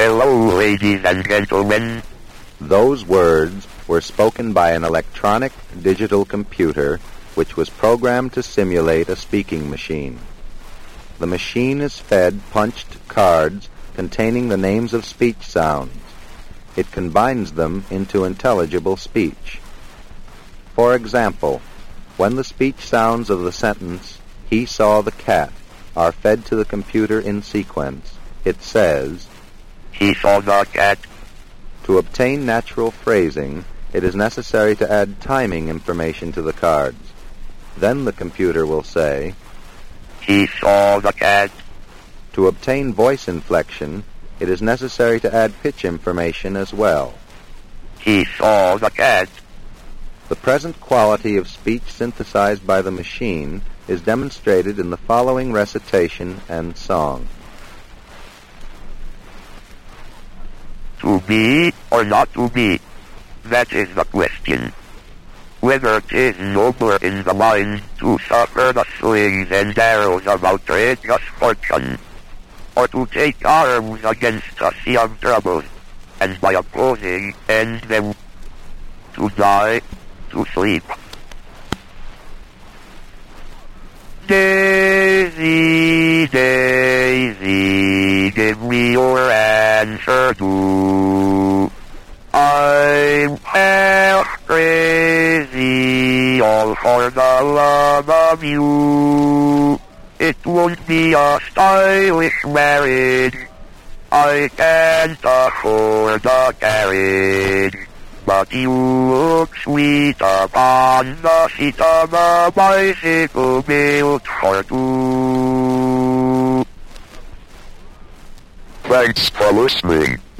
Hello, ladies and gentlemen. Those words were spoken by an electronic digital computer which was programmed to simulate a speaking machine. The machine is fed punched cards containing the names of speech sounds. It combines them into intelligible speech. For example, when the speech sounds of the sentence, "He saw the cat," are fed to the computer in sequence, it says, "He saw the cat." To obtain natural phrasing, it is necessary to add timing information to the cards. Then the computer will say, "He saw the cat." To obtain voice inflection, it is necessary to add pitch information as well. "He saw the cat." The present quality of speech synthesized by the machine is demonstrated in the following recitation and song. To be or not to be? That is the question. Whether 'tis nobler in the mind to suffer the slings and arrows of outrageous fortune, or to take arms against a sea of troubles, and by opposing end them, to die, to sleep. Daisy, Daisy, give me your answer too. I'm half crazy, all for the love of you. It won't be a stylish marriage, I can't afford a carriage, but you look sweet upon the seat of a bicycle built for two. Thanks for listening.